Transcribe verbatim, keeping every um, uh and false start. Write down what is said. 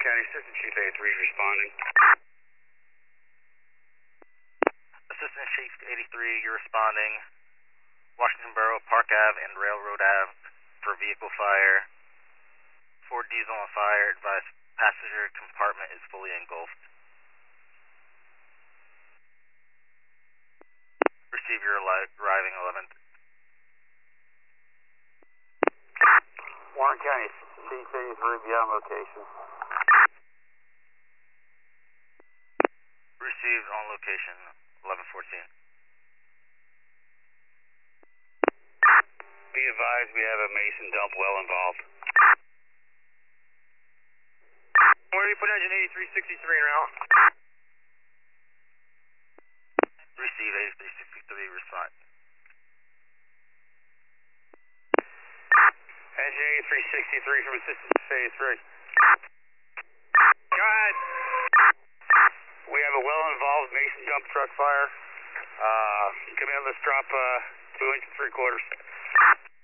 County Assistant Chief eighty-three is responding. Assistant Chief eighty-three, you're responding. Washington Borough, Park Avenue, and Railroad Avenue for vehicle fire. Ford diesel on fire. Advised passenger compartment is fully engulfed. Receive your arriving eleventh. Warren County Chief eighty-three, be on location. Received on location, eleven fourteen. Be advised we have a Mason dump well involved. Where do you put engine eighty-three sixty-three en route? Receive eighty-three sixty-three, respond. Engine eighty-three sixty-three from Assistant Chief eighty-three. Go ahead. We have a well-involved Mason dump truck fire. Uh, come in, let's drop uh, two inches, three quarters.